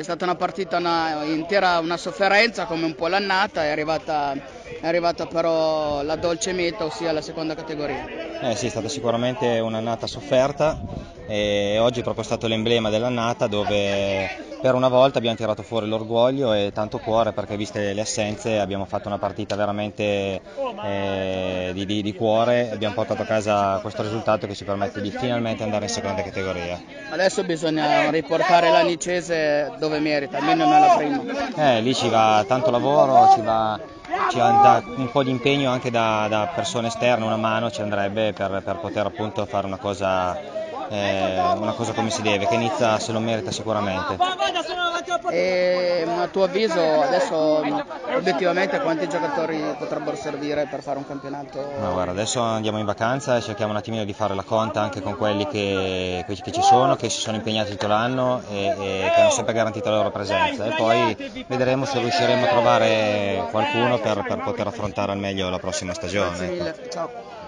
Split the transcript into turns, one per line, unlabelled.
stata una partita intera, una sofferenza come un po' l'annata, è arrivata però la dolce meta, ossia la seconda categoria.
Sì, è stata sicuramente un'annata sofferta e oggi è proprio stato l'emblema dell'annata dove per una volta abbiamo tirato fuori l'orgoglio e tanto cuore, perché viste le assenze abbiamo fatto una partita veramente di cuore e abbiamo portato a casa questo risultato che ci permette di finalmente andare in seconda categoria.
Adesso bisogna riportare l'Anicese dove merita, almeno nella prima.
Lì ci va tanto lavoro, ci va un po' di impegno anche da persone esterne, una mano ci andrebbe per poter appunto fare una cosa come si deve, che Nizza se lo merita sicuramente.
E a tuo avviso adesso obiettivamente quanti giocatori potrebbero servire per fare un campionato?
Ma guarda, adesso andiamo in vacanza e cerchiamo un attimino di fare la conta anche con quelli che ci sono, che si sono impegnati tutto l'anno e che hanno sempre garantito la loro presenza, e poi vedremo se riusciremo a trovare qualcuno per poter affrontare al meglio la prossima stagione.
Grazie mille, ciao.